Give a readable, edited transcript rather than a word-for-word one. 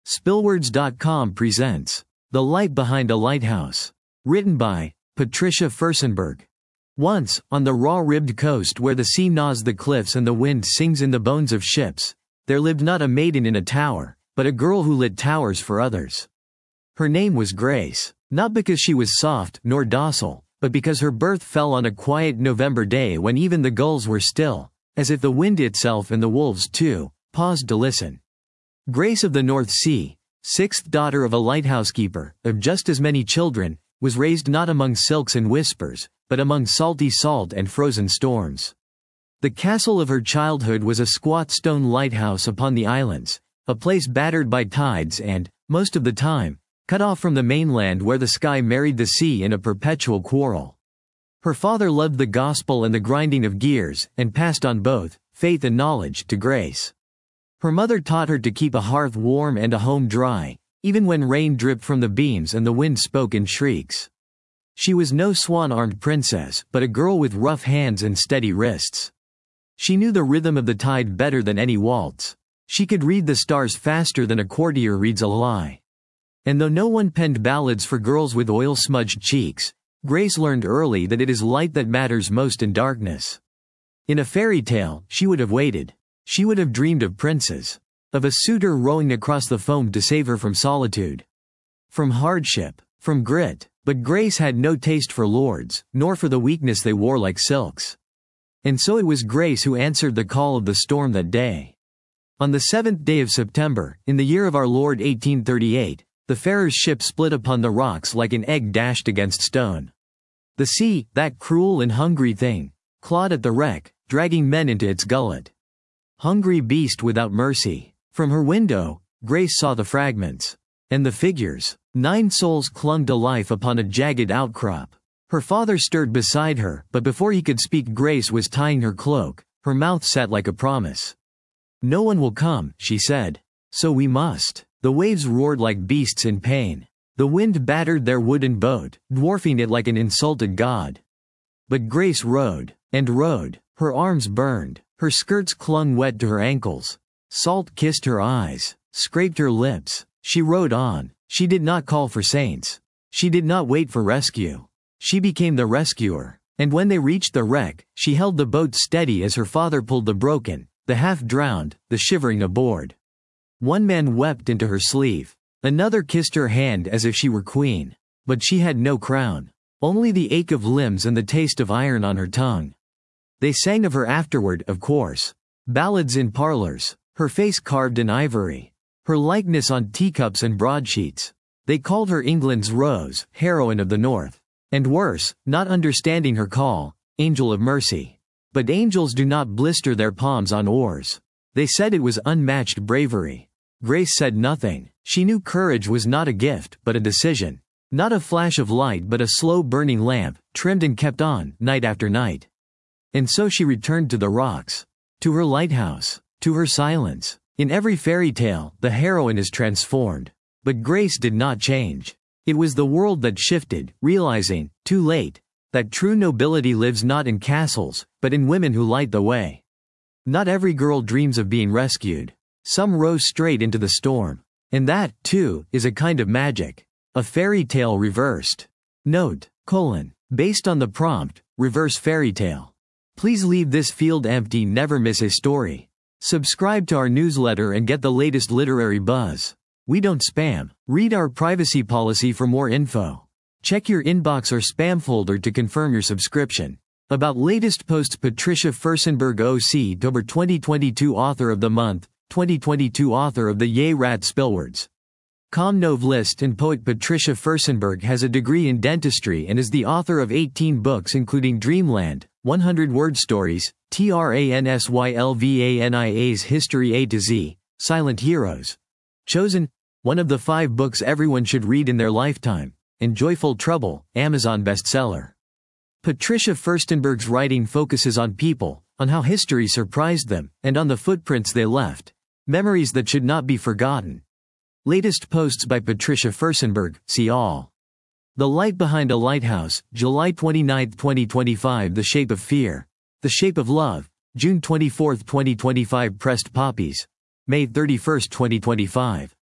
Spillwords.com presents The Light Behind a Lighthouse. Written by Patricia Furstenberg. Once, on the raw-ribbed coast where the sea gnaws the cliffs and the wind sings in the bones of ships, there lived not a maiden in a tower, but a girl who lit towers for others. Her name was Grace, not because she was soft nor docile, but because her birth fell on a quiet November day when even the gulls were still, as if the wind itself and the wolves too paused to listen. Grace of the North Sea, sixth daughter of a lighthousekeeper, of just as many children, was raised not among silks and whispers, but among salty salt and frozen storms. The castle of her childhood was a squat stone lighthouse upon the islands, a place battered by tides and, most of the time, cut off from the mainland where the sky married the sea in a perpetual quarrel. Her father loved the gospel and the grinding of gears, and passed on both faith and knowledge to Grace. Her mother taught her to keep a hearth warm and a home dry, even when rain dripped from the beams and the wind spoke in shrieks. She was no swan-armed princess, but a girl with rough hands and steady wrists. She knew the rhythm of the tide better than any waltz. She could read the stars faster than a courtier reads a lie. And though no one penned ballads for girls with oil-smudged cheeks, Grace learned early that it is light that matters most in darkness. In a fairy tale, she would have waited. She would have dreamed of princes, of a suitor rowing across the foam to save her from solitude, from hardship, from grit, but Grace had no taste for lords, nor for the weakness they wore like silks. And so it was Grace who answered the call of the storm that day. On the 7th day of September, in the year of our Lord 1838, the farer's ship split upon the rocks like an egg dashed against stone. The sea, that cruel and hungry thing, clawed at the wreck, dragging men into its gullet. Hungry beast without mercy. From her window, Grace saw the fragments. And the figures. 9 souls clung to life upon a jagged outcrop. Her father stirred beside her, but before he could speak Grace was tying her cloak, her mouth set like a promise. "No one will come," she said. "So we must." The waves roared like beasts in pain. The wind battered their wooden boat, dwarfing it like an insulted god. But Grace rowed, and rowed. Her arms burned. Her skirts clung wet to her ankles. Salt kissed her eyes, scraped her lips. She rowed on. She did not call for saints. She did not wait for rescue. She became the rescuer. And when they reached the wreck, she held the boat steady as her father pulled the broken, the half-drowned, the shivering aboard. One man wept into her sleeve. Another kissed her hand as if she were queen. But she had no crown. Only the ache of limbs and the taste of iron on her tongue. They sang of her afterward, of course. Ballads in parlors, her face carved in ivory, her likeness on teacups and broadsheets. They called her England's Rose, heroine of the North. And worse, not understanding her call, Angel of Mercy. But angels do not blister their palms on oars. They said it was unmatched bravery. Grace said nothing. She knew courage was not a gift, but a decision. Not a flash of light but a slow-burning lamp, trimmed and kept on, night after night. And so she returned to the rocks, to her lighthouse, to her silence. In every fairy tale, the heroine is transformed. But Grace did not change. It was the world that shifted, realizing, too late, that true nobility lives not in castles, but in women who light the way. Not every girl dreams of being rescued. Some row straight into the storm. And that, too, is a kind of magic. A fairy tale reversed. Note: based on the prompt, reverse fairy tale. Please leave this field empty. Never miss a story. Subscribe to our newsletter and get the latest literary buzz. We don't spam. Read our privacy policy for more info. Check your inbox or spam folder to confirm your subscription. About latest posts. Patricia Furstenberg, October 2022 Author of the Month, 2022 Author of the Yay Rat Spillwords. Novelist and poet Patricia Furstenberg has a degree in dentistry and is the author of 18 books including Dreamland, 100 Word Stories, Transylvania's History A to Z, Silent Heroes. Chosen, one of the 5 books everyone should read in their lifetime, and Joyful Trouble, Amazon bestseller. Patricia Furstenberg's writing focuses on people, on how history surprised them, and on the footprints they left, memories that should not be forgotten. Latest posts by Patricia Furstenberg, see all. The Light Behind a Lighthouse, July 29, 2025. The Shape of Fear. The Shape of Love, June 24, 2025. Pressed Poppies, May 31, 2025.